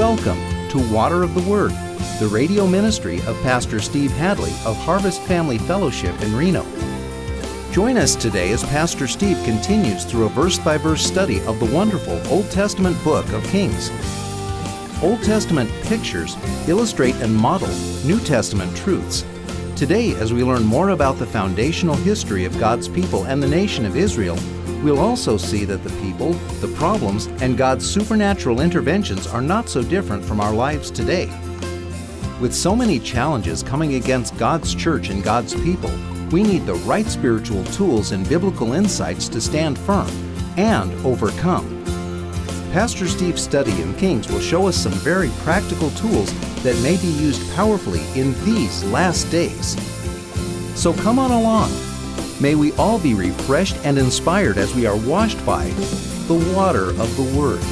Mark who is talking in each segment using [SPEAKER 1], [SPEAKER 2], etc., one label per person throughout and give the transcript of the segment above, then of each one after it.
[SPEAKER 1] Welcome to Water of the Word, the radio ministry of Pastor Steve Hadley of Harvest Family Fellowship in Reno. Join us today as Pastor Steve continues through a verse-by-verse study of the wonderful Old Testament book of Kings. Old Testament pictures illustrate and model New Testament truths. Today, as we learn more about the foundational history of God's people and the nation of Israel, we'll also see that the people, the problems, and God's supernatural interventions are not so different from our lives today. With so many challenges coming against God's church and God's people, we need the right spiritual tools and biblical insights to stand firm and overcome. Pastor Steve's study in Kings will show us some very practical tools that may be used powerfully in these last days. So come on along. May we all be refreshed and inspired as we are washed by the water of the Word.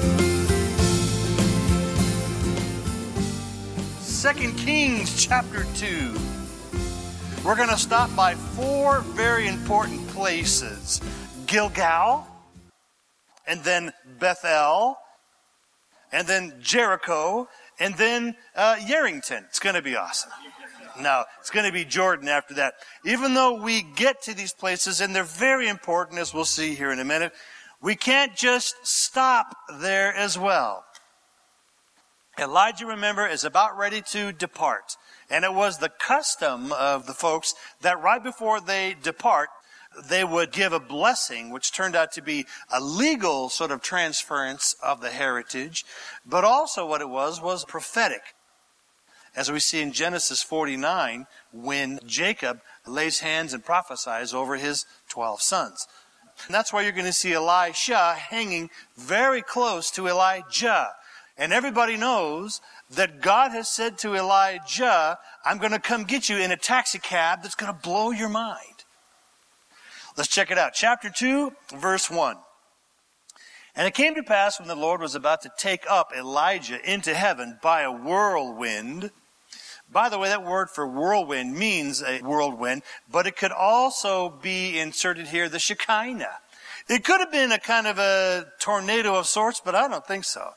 [SPEAKER 2] 2 Kings chapter 2. We're going to stop by four very important places. Gilgal, and then Bethel, and then Jericho, and then Yerington. It's going to be awesome. No, it's going to be Jordan after that. Even though we get to these places, and they're very important, as we'll see here in a minute, we can't just stop there as well. Elijah, remember, is about ready to depart. And it was the custom of the folks that right before they depart, they would give a blessing, which turned out to be a legal sort of transference of the heritage. But also what it was prophetic. As we see in Genesis 49, when Jacob lays hands and prophesies over his 12 sons. And that's why you're going to see Elisha hanging very close to Elijah. And everybody knows that God has said to Elijah, I'm going to come get you in a taxi cab that's going to blow your mind. Let's check it out. Chapter 2, verse 1. And it came to pass when the Lord was about to take up Elijah into heaven by a whirlwind. By the way, that word for whirlwind means a whirlwind, but it could also be inserted here, the Shekinah. It could have been a kind of a tornado of sorts, but I don't think so.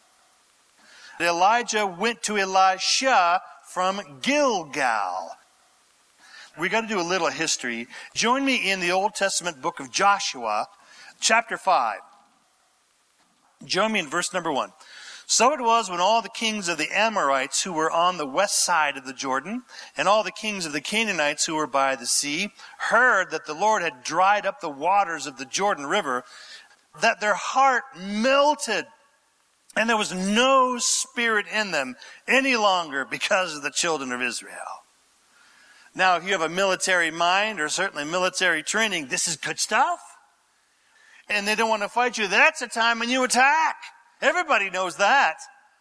[SPEAKER 2] Elijah went to Elisha from Gilgal. We got to do a little history. Join me in the Old Testament book of Joshua, chapter 5. Join me in verse number 1. So it was when all the kings of the Amorites who were on the west side of the Jordan, and all the kings of the Canaanites who were by the sea, heard that the Lord had dried up the waters of the Jordan River, that their heart melted, and there was no spirit in them any longer because of the children of Israel. Now, if you have a military mind, or certainly military training, this is good stuff. And they don't want to fight you. That's a time when you attack. Everybody knows that.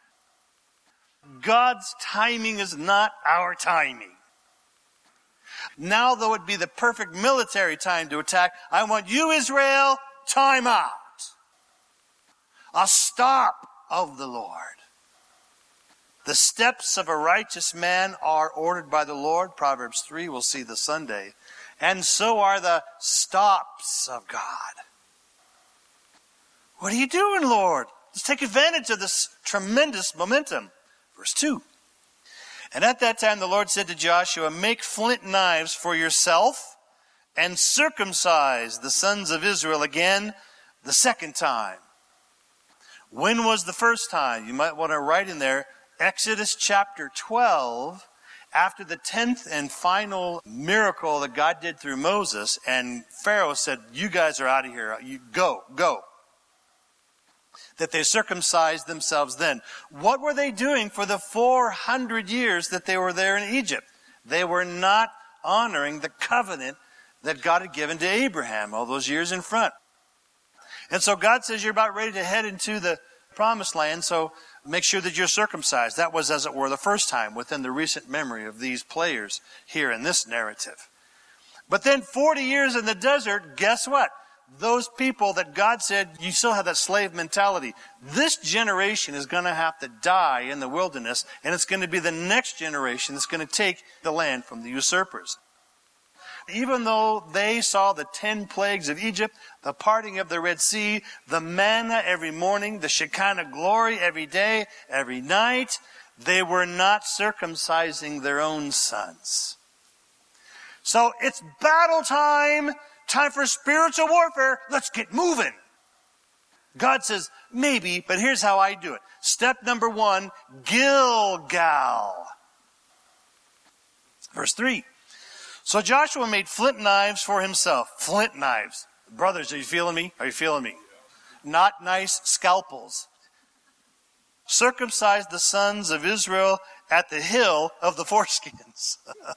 [SPEAKER 2] God's timing is not our timing. Now, though it be the perfect military time to attack, I want you, Israel, time out. A stop of the Lord. The steps of a righteous man are ordered by the Lord. Proverbs 3, we'll see this Sunday. And so are the stops of God. What are you doing, Lord? Let's take advantage of this tremendous momentum. Verse 2. And at that time the Lord said to Joshua, make flint knives for yourself and circumcise the sons of Israel again the second time. When was the first time? You might want to write in there, Exodus chapter 12, after the 10th and final miracle that God did through Moses, and Pharaoh said, you guys are out of here. You go. That they circumcised themselves then. What were they doing for the 400 years that they were there in Egypt? They were not honoring the covenant that God had given to Abraham all those years in front. And so God says you're about ready to head into the promised land, so make sure that you're circumcised. That was, as it were, the first time within the recent memory of these players here in this narrative. But then 40 years in the desert, guess what? Those people that God said, you still have that slave mentality. This generation is going to have to die in the wilderness, and it's going to be the next generation that's going to take the land from the usurpers. Even though they saw the 10 plagues of Egypt, the parting of the Red Sea, the manna every morning, the Shekinah glory every day, every night, they were not circumcising their own sons. So it's battle time, time for spiritual warfare. Let's get moving. God says, maybe, but here's how I do it. Step number 1, Gilgal. Verse 3. So Joshua made flint knives for himself. Flint knives. Brothers, are you feeling me? Are you feeling me? Not nice scalpels. Circumcised the sons of Israel at the hill of the foreskins.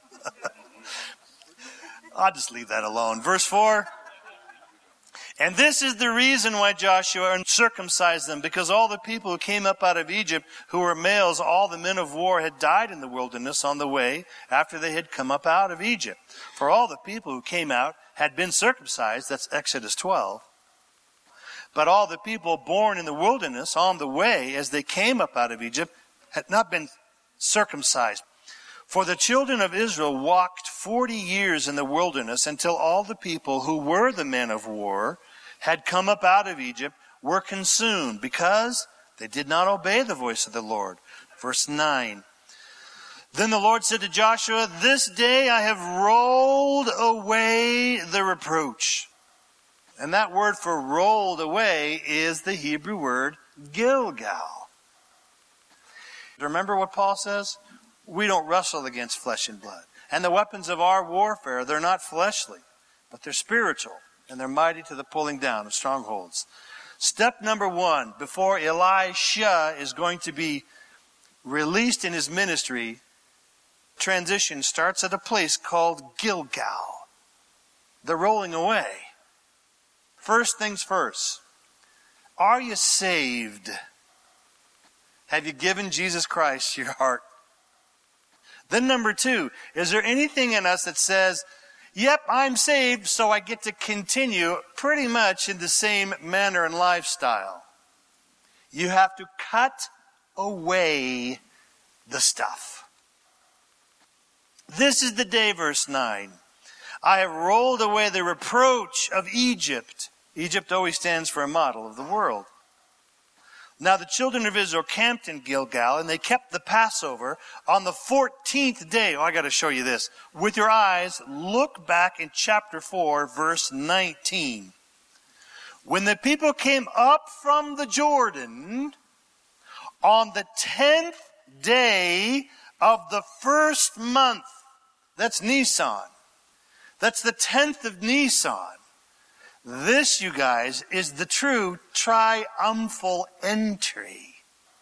[SPEAKER 2] I'll just leave that alone. Verse 4. And this is the reason why Joshua circumcised them, because all the people who came up out of Egypt, who were males, all the men of war, had died in the wilderness on the way after they had come up out of Egypt. For all the people who came out had been circumcised, that's Exodus 12. But all the people born in the wilderness on the way as they came up out of Egypt had not been circumcised. For the children of Israel walked 40 years in the wilderness until all the people who were the men of war had come up out of Egypt were consumed because they did not obey the voice of the Lord. Verse 9. Then the Lord said to Joshua, this day I have rolled away the reproach. And that word for rolled away is the Hebrew word Gilgal. Remember what Paul says? We don't wrestle against flesh and blood. And the weapons of our warfare, they're not fleshly, but they're spiritual. And they're mighty to the pulling down of strongholds. Step number 1, before Elisha is going to be released in his ministry, transition starts at a place called Gilgal. The rolling away. First things first. Are you saved? Have you given Jesus Christ your heart? Then number 2, is there anything in us that says, yep, I'm saved, so I get to continue pretty much in the same manner and lifestyle? You have to cut away the stuff. This is the day, verse 9. I have rolled away the reproach of Egypt. Egypt always stands for a model of the world. Now the children of Israel camped in Gilgal, and they kept the Passover on the 14th day. Oh, I got to show you this. With your eyes, look back in chapter 4, verse 19. When the people came up from the Jordan on the 10th day of the first month, that's Nisan. That's the 10th of Nisan. This, you guys, is the true triumphal entry.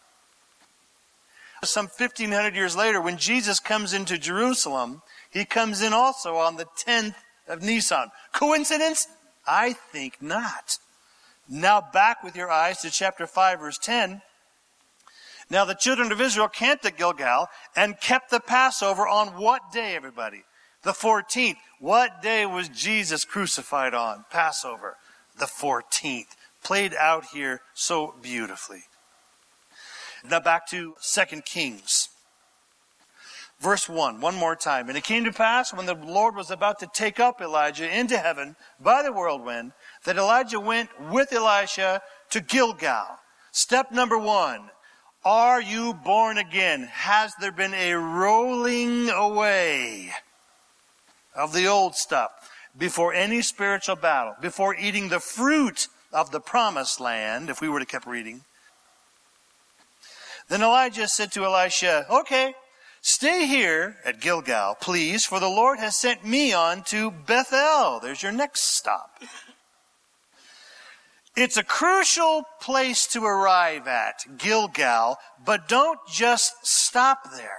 [SPEAKER 2] Some 1,500 years later, when Jesus comes into Jerusalem, he comes in also on the 10th of Nisan. Coincidence? I think not. Now back with your eyes to chapter 5, verse 10. Now the children of Israel camped at Gilgal and kept the Passover on what day, everybody? The 14th. What day was Jesus crucified on? Passover. The 14th. Played out here so beautifully. Now back to 2 Kings. Verse 1, one more time. And it came to pass when the Lord was about to take up Elijah into heaven by the whirlwind, that Elijah went with Elisha to Gilgal. Step number 1. Are you born again? Has there been a rolling away of the old stuff before any spiritual battle, before eating the fruit of the promised land, if we were to keep reading? Then Elijah said to Elisha, okay, stay here at Gilgal, please, for the Lord has sent me on to Bethel. There's your next stop. It's a crucial place to arrive at, Gilgal, but don't just stop there.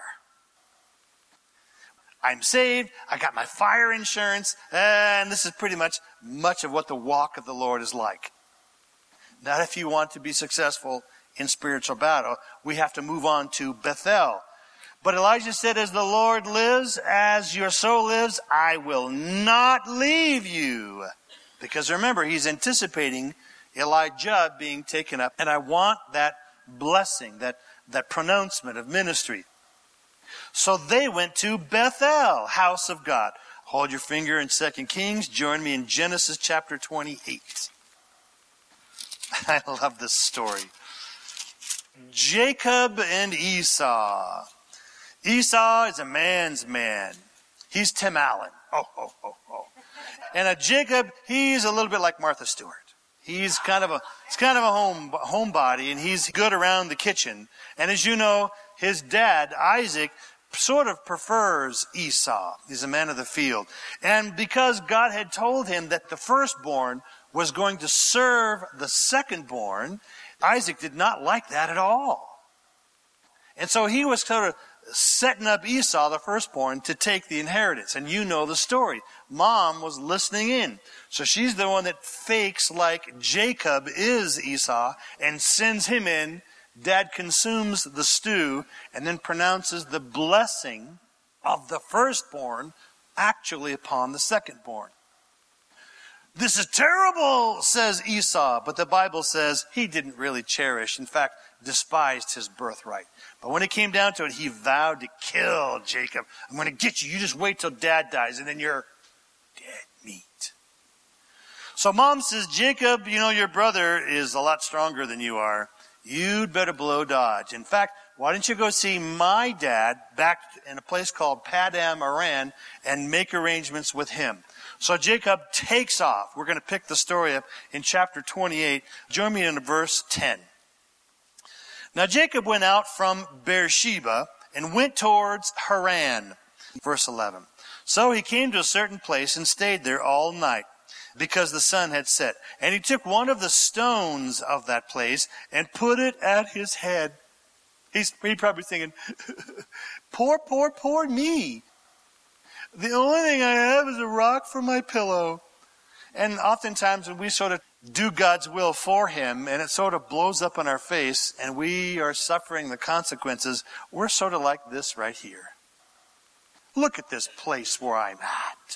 [SPEAKER 2] I'm saved, I got my fire insurance, and this is pretty much of what the walk of the Lord is like. Not if you want to be successful in spiritual battle. We have to move on to Bethel. But Elijah said, as the Lord lives, as your soul lives, I will not leave you. Because remember, he's anticipating Elijah being taken up. And I want that blessing, that pronouncement of ministry. So they went to Bethel, house of God. Hold your finger in 2 Kings. Join me in Genesis chapter 28. I love this story. Jacob and Esau. Esau is a man's man. He's Tim Allen. And Jacob, he's a little bit like Martha Stewart. He's kind of a homebody, and he's good around the kitchen. And as you know, his dad, Isaac, sort of prefers Esau. He's a man of the field. And because God had told him that the firstborn was going to serve the secondborn, Isaac did not like that at all. And so he was sort of setting up Esau, the firstborn, to take the inheritance. And you know the story. Mom was listening in. So she's the one that fakes like Jacob is Esau and sends him in. Dad consumes the stew and then pronounces the blessing of the firstborn actually upon the secondborn. This is terrible, says Esau, but the Bible says he didn't really cherish, in fact, despised his birthright. But when it came down to it, he vowed to kill Jacob. I'm going to get you. You just wait till Dad dies, and then you're dead meat. So Mom says, Jacob, you know, your brother is a lot stronger than you are. You'd better blow dodge. In fact, why don't you go see my dad back in a place called Padam Aram and make arrangements with him? So Jacob takes off. We're going to pick the story up in chapter 28. Join me in verse 10. Now Jacob went out from Beersheba and went towards Haran. Verse 11. So he came to a certain place and stayed there all night, because the sun had set. And he took one of the stones of that place and put it at his head. He's probably thinking, poor me. The only thing I have is a rock for my pillow. And oftentimes when we sort of do God's will for him and it sort of blows up in our face and we are suffering the consequences, we're sort of like this right here. Look at this place where I'm at.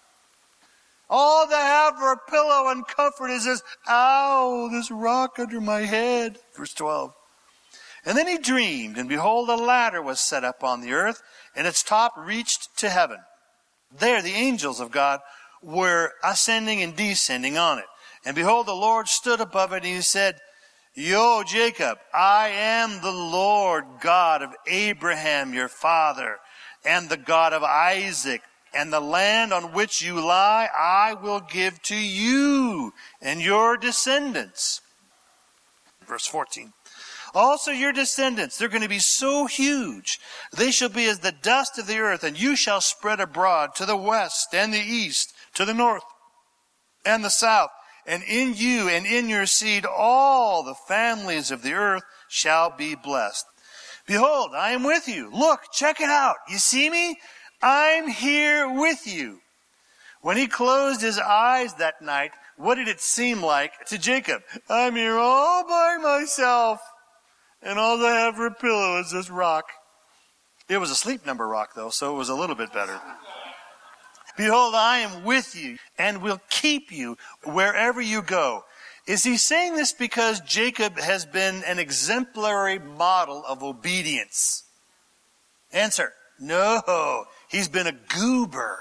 [SPEAKER 2] All I have for a pillow and comfort is this, this rock under my head. Verse 12. And then he dreamed, and behold, a ladder was set up on the earth, and its top reached to heaven. There the angels of God were ascending and descending on it. And behold, the Lord stood above it, and he said, Yo, Jacob, I am the Lord God of Abraham, your father, and the God of Isaac. And the land on which you lie, I will give to you and your descendants. Verse 14. Also your descendants, they're going to be so huge. They shall be as the dust of the earth, and you shall spread abroad to the west and the east, to the north and the south. And in you and in your seed, all the families of the earth shall be blessed. Behold, I am with you. Look, check it out. You see me? I'm here with you. When he closed his eyes that night, what did it seem like to Jacob? I'm here all by myself, and all I have for a pillow is this rock. It was a Sleep Number rock, though, so it was a little bit better. Behold, I am with you, and will keep you wherever you go. Is he saying this because Jacob has been an exemplary model of obedience? Answer, no. He's been a goober.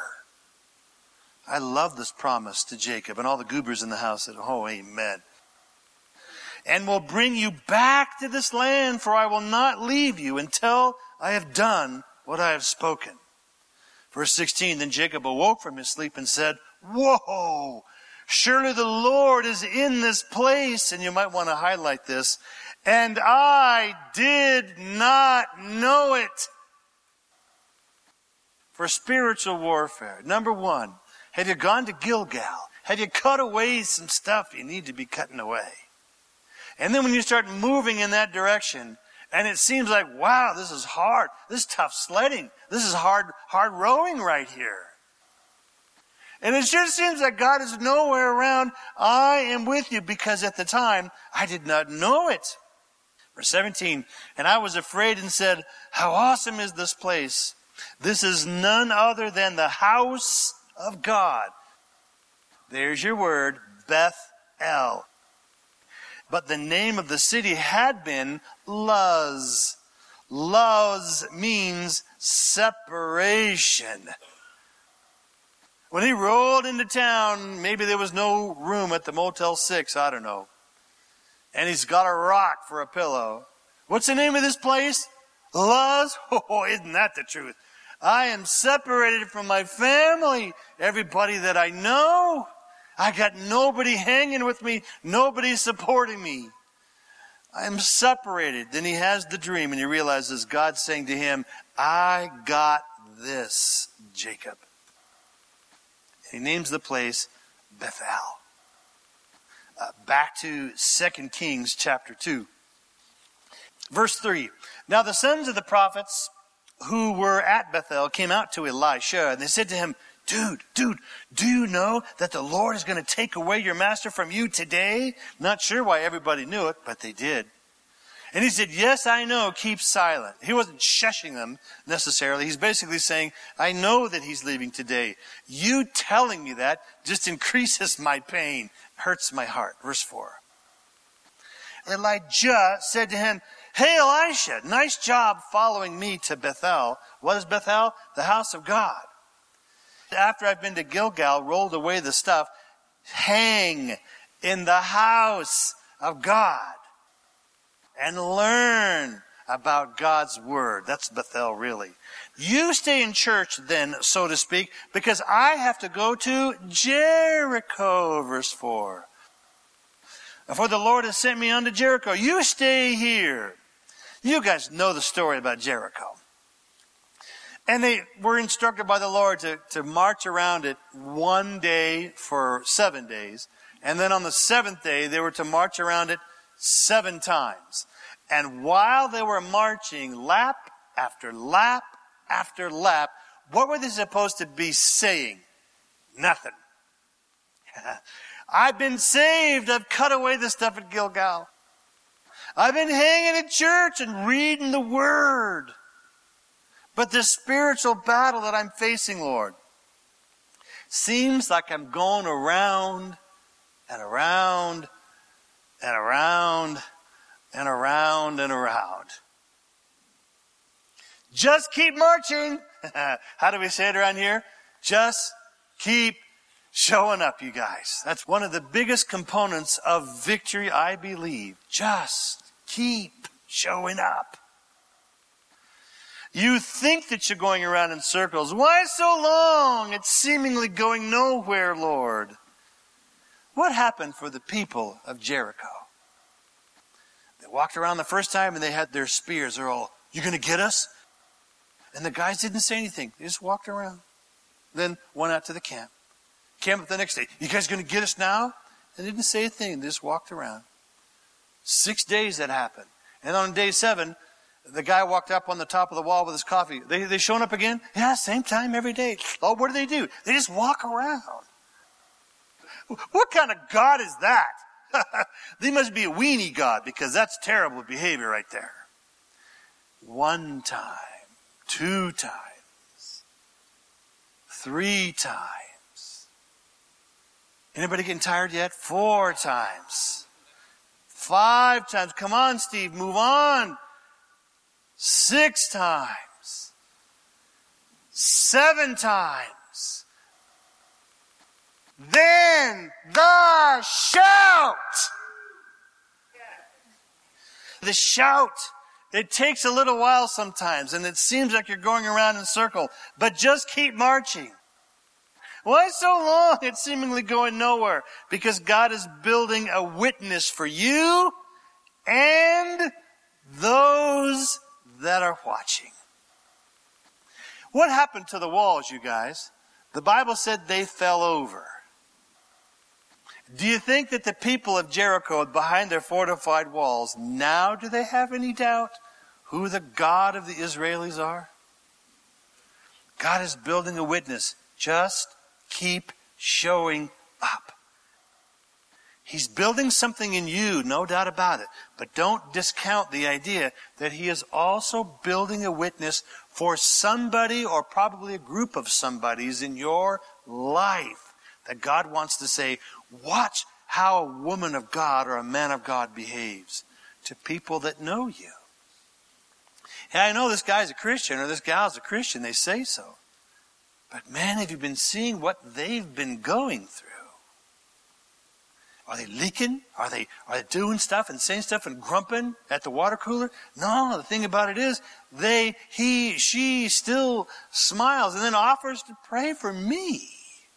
[SPEAKER 2] I love this promise to Jacob, and all the goobers in the house said, oh, amen. And will bring you back to this land, for I will not leave you until I have done what I have spoken. Verse 16, then Jacob awoke from his sleep and said, whoa, surely the Lord is in this place. And you might want to highlight this. And I did not know it. For spiritual warfare, number one, have you gone to Gilgal? Have you cut away some stuff you need to be cutting away? And then when you start moving in that direction, and it seems like, wow, this is hard. This is tough sledding. This is hard rowing right here. And it just seems like God is nowhere around. I am with you, because at the time, I did not know it. Verse 17, and I was afraid and said, how awesome is this place? This is none other than the house of God. There's your word, Beth-el. But the name of the city had been Luz. Luz means separation. When he rolled into town, maybe there was no room at the Motel 6, I don't know. And he's got a rock for a pillow. What's the name of this place? Luz? Oh, isn't that the truth? I am separated from my family, everybody that I know. I got nobody hanging with me, nobody supporting me. I am separated. Then he has the dream and he realizes God's saying to him, I got this, Jacob. He names the place Bethel. Back to 2 Kings chapter 2. Verse 3. Now the sons of the prophets who were at Bethel came out to Elisha, and they said to him, Dude, do you know that the Lord is going to take away your master from you today? Not sure why everybody knew it, but they did. And he said, yes, I know, keep silent. He wasn't shushing them necessarily. He's basically saying, I know that he's leaving today. You telling me that just increases my pain, hurts my heart. Verse 4. Elijah said to him, Hey, Elisha, nice job following me to Bethel. What is Bethel? The house of God. After I've been to Gilgal, rolled away the stuff, hang in the house of God and learn about God's word. That's Bethel, really. You stay in church then, so to speak, because I have to go to Jericho, verse 4. For the Lord has sent me unto Jericho. You stay here. You guys know the story about Jericho. And they were instructed by the Lord to march around it one day for 7 days. And then on the seventh day, they were to march around it 7 times. And while they were marching lap after lap after lap, what were they supposed to be saying? Nothing. I've been saved. I've cut away the stuff at Gilgal. I've been hanging at church and reading the Word. But the spiritual battle that I'm facing, Lord, seems like I'm going around and around and around and around and around. Just keep marching. How do we say it around here? Just keep showing up, you guys. That's one of the biggest components of victory, I believe. Just keep showing up. You think that you're going around in circles. Why so long? It's seemingly going nowhere, Lord. What happened for the people of Jericho? They walked around the first time and they had their spears. They're all, you going to get us? And the guys didn't say anything. They just walked around. Then went out to the camp. Came up the next day. You guys going to get us now? And they didn't say a thing. They just walked around. 6 days that happened. And on day 7, the guy walked up on the top of the wall with his coffee. They showing up again? Yeah, same time every day. Oh, what do? They just walk around. What kind of God is that? They must be a weenie God, because that's terrible behavior right there. 1 time, 2 times, 3 times. Anybody getting tired yet? 4 times. 5 times. Come on, Steve, move on. 6 times. 7 times. Then the shout. The shout. It takes a little while sometimes, and it seems like you're going around in a circle, but just keep marching. Why so long? It's seemingly going nowhere. Because God is building a witness for you and those that are watching. What happened to the walls, you guys? The Bible said they fell over. Do you think that the people of Jericho behind their fortified walls, now do they have any doubt who the God of the Israelis are? God is building a witness. Just keep showing up. He's building something in you, no doubt about it. But don't discount the idea that he is also building a witness for somebody, or probably a group of somebodies in your life, that God wants to say, watch how a woman of God or a man of God behaves to people that know you. Hey, I know this guy's a Christian or this gal's a Christian. They say so. But man, have you been seeing what they've been going through? Are they leaking? Are they doing stuff and saying stuff and grumping at the water cooler? No, the thing about it is, she still smiles and then offers to pray for me.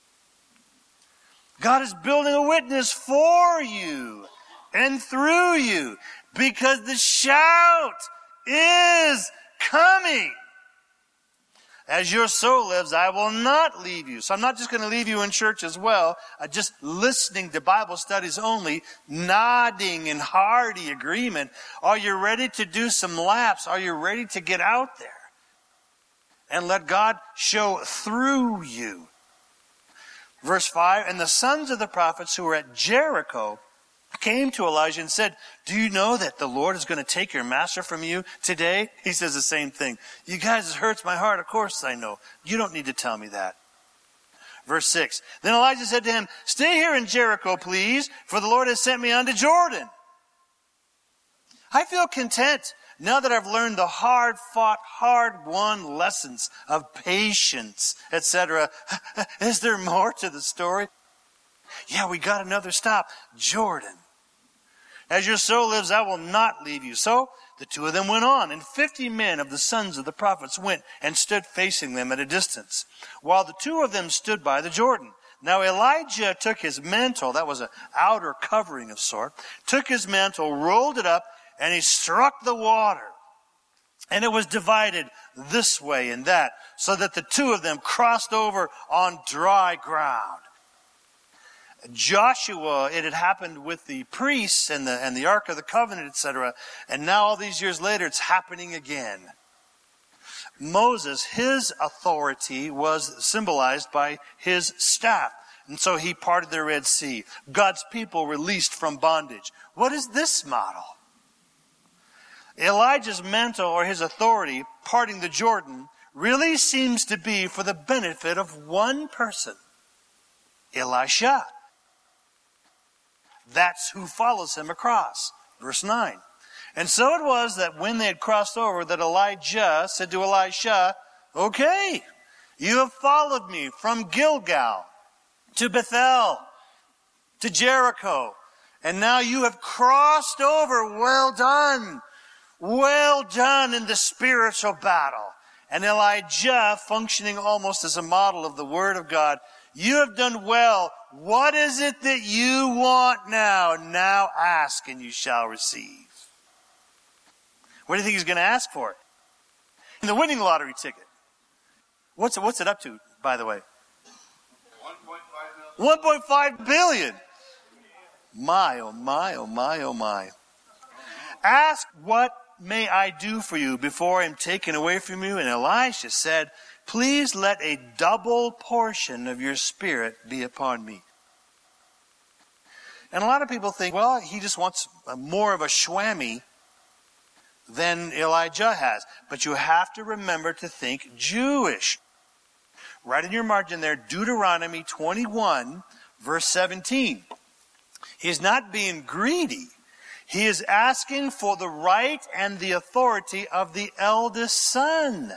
[SPEAKER 2] God is building a witness for you and through you because the shout is coming. As your soul lives, I will not leave you. So I'm not just going to leave you in church as well, just listening to Bible studies only, nodding in hearty agreement. Are you ready to do some laps? Are you ready to get out there and let God show through you? Verse 5, and the sons of the prophets who were at Jericho came to Elijah and said, do you know that the Lord is going to take your master from you today? He says the same thing. You guys, it hurts my heart. Of course I know. You don't need to tell me that. Verse 6, then Elijah said to him, stay here in Jericho, please, for the Lord has sent me unto Jordan. I feel content now that I've learned the hard-fought, hard-won lessons of patience, etc. Is there more to the story? Yeah, we got another stop. Jordan. As your soul lives, I will not leave you. So the two of them went on, and 50 men of the sons of the prophets went and stood facing them at a distance, while the two of them stood by the Jordan. Now Elijah took his mantle, that was an outer covering of sort, took his mantle, rolled it up, and he struck the water. And it was divided this way and that, so that the two of them crossed over on dry ground. Joshua, it had happened with the priests and the Ark of the Covenant, etc. And now all these years later, it's happening again. Moses, his authority was symbolized by his staff. And so he parted the Red Sea. God's people released from bondage. What is this model? Elijah's mantle or his authority, parting the Jordan, really seems to be for the benefit of one person, Elisha. That's who follows him across. Verse 9. And so it was that when they had crossed over, that Elijah said to Elisha, okay, you have followed me from Gilgal to Bethel to Jericho, and now you have crossed over. Well done. Well done in the spiritual battle. And Elijah, functioning almost as a model of the Word of God, you have done well. What is it that you want now? Now ask and you shall receive. What do you think he's going to ask for? The winning lottery ticket. What's it up to, by the way? 1.5 billion. My, oh my, oh my, oh my. Ask, what may I do for you before I am taken away from you? And Elisha said, please let a double portion of your spirit be upon me. And a lot of people think, well, he just wants more of a shwammy than Elijah has. But you have to remember to think Jewish. Right in your margin there, Deuteronomy 21, verse 17. He's not being greedy. He is asking for the right and the authority of the eldest son.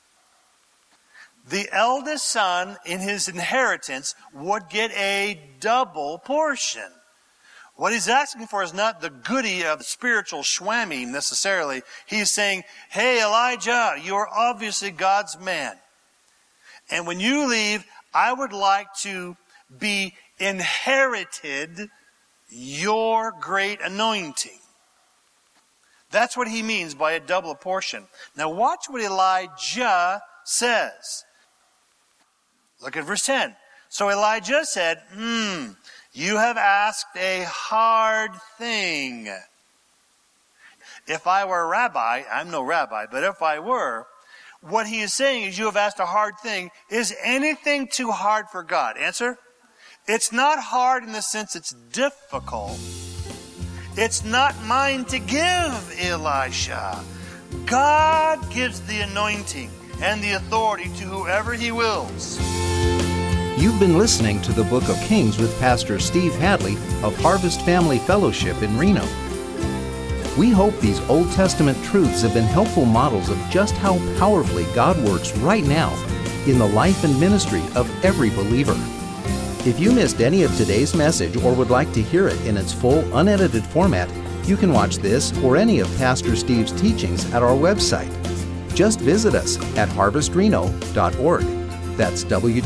[SPEAKER 2] The eldest son in his inheritance would get a double portion. What he's asking for is not the goodie of spiritual shwammy necessarily. He's saying, hey Elijah, you are obviously God's man. And when you leave, I would like to be inherited your great anointing. That's what he means by a double portion. Now watch what Elijah says. Look at verse 10. So Elijah said, you have asked a hard thing. If I were a rabbi, I'm no rabbi, but if I were, what he is saying is you have asked a hard thing. Is anything too hard for God? Answer? It's not hard in the sense it's difficult. It's not mine to give, Elisha. God gives the anointing and the authority to whoever he wills.
[SPEAKER 1] You've been listening to the Book of Kings with Pastor Steve Hadley of Harvest Family Fellowship in Reno. We hope these Old Testament truths have been helpful models of just how powerfully God works right now in the life and ministry of every believer. If you missed any of today's message or would like to hear it in its full, unedited format, you can watch this or any of Pastor Steve's teachings at our website. Just visit us at harvestreno.org. That's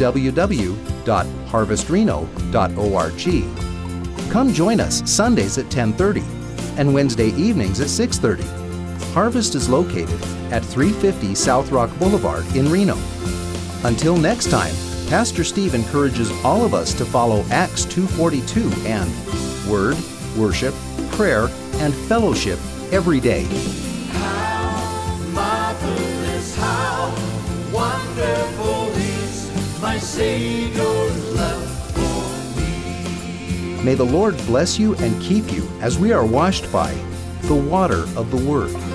[SPEAKER 1] www.harvestreno.org. Come join us Sundays at 10:30 and Wednesday evenings at 6:30. Harvest is located at 350 South Rock Boulevard in Reno. Until next time, Pastor Steve encourages all of us to follow Acts 2:42 and Word, Worship, Prayer, and Fellowship every day.
[SPEAKER 3] How marvelous, how wonderful is my Savior's love for me.
[SPEAKER 1] May the Lord bless you and keep you as we are washed by the water of the Word.